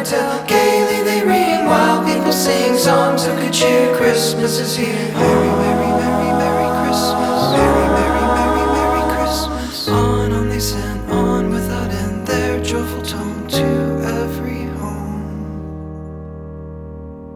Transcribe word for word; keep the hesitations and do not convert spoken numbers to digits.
Santa. Gaily they ring while people sing songs of good cheer. Christmas is here. Merry, merry, merry.